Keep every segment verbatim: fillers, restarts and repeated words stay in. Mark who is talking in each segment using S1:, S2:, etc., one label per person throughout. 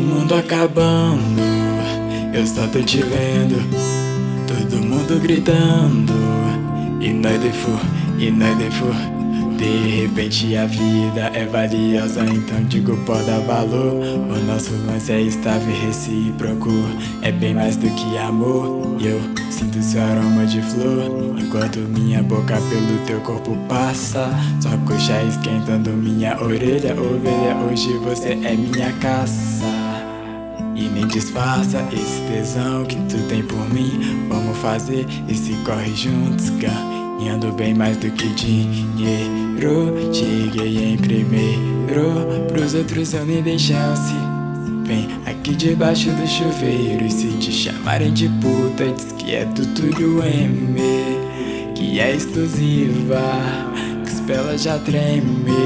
S1: mundo acabando, eu só tô te vendo. Todo mundo gritando, e nós defo, e nós defo. De repente a vida é valiosa, então digo pode dar valor. O nosso lance é estável e recíproco, é bem mais do que amor. E eu sinto seu aroma de flor, enquanto minha boca pelo teu corpo passa. Sua coxa esquentando minha orelha, ovelha, hoje você é minha caça. E nem disfarça esse tesão que tu tem por mim. Vamos fazer esse corre juntos, ganhando bem mais do que dinheiro. Cheguei em primeiro, pros outros eu nem dei chance. Vem aqui debaixo do chuveiro, e se te chamarem de puta, diz que é do Túlio M, que é exclusiva, que os pelas já treme.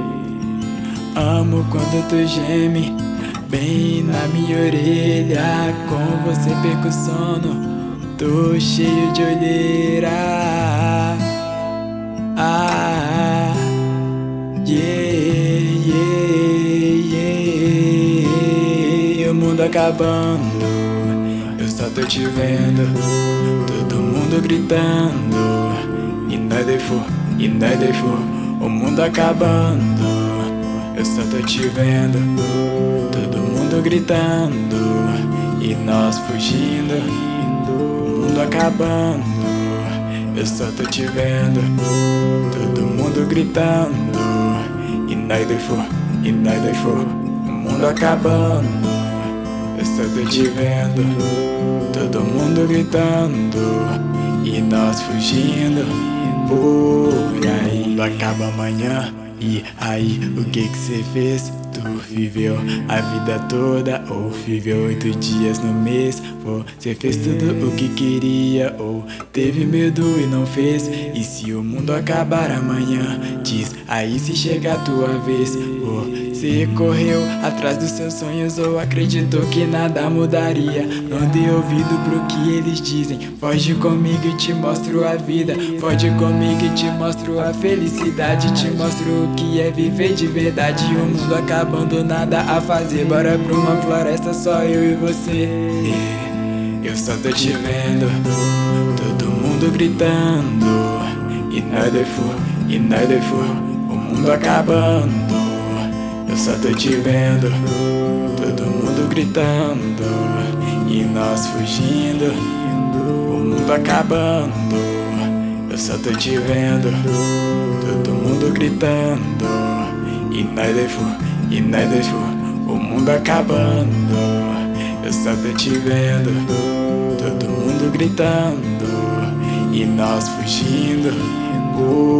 S1: Amo quando tu geme bem na minha orelha, com você perco o sono, tô cheio de olheira. Ah, yeah, yeah, yeah. O mundo acabando, eu só tô te vendo. Todo mundo gritando, e nós defo, e nós defo. O mundo acabando, eu só tô te vendo. Todo mundo gritando, e nós fugindo. O mundo acabando, eu só tô te vendo. Todo mundo gritando, e nós defo, e nós defo. O mundo acabando, eu só tô te vendo. Todo mundo gritando, e nós fugindo por aí. O mundo acaba amanhã, e aí, o que que cê fez? Tu viveu a vida toda, ou viveu oito dias no mês? Você fez tudo o que queria, ou teve medo e não fez? E se o mundo acabar amanhã, diz aí se chega a tua vez. Você correu atrás dos seus sonhos, ou acreditou que nada mudaria? Não dê ouvido pro que eles dizem. Foge comigo e te mostro a vida. Foge comigo e te mostro a felicidade. Te mostro o que é viver de verdade. O mundo acabando, nada a fazer. Bora pra uma floresta, só eu e você. Eu só tô te vendo. Todo mundo gritando, e nós defo, e nós defo. O mundo acabando, eu só tô te vendo. Todo mundo gritando, e nós fugindo. O mundo acabando, eu só tô te vendo. Todo mundo gritando, e nós defo, e nós defo. O mundo acabando, eu só tô te vendo. Todo mundo gritando, e nós fugindo.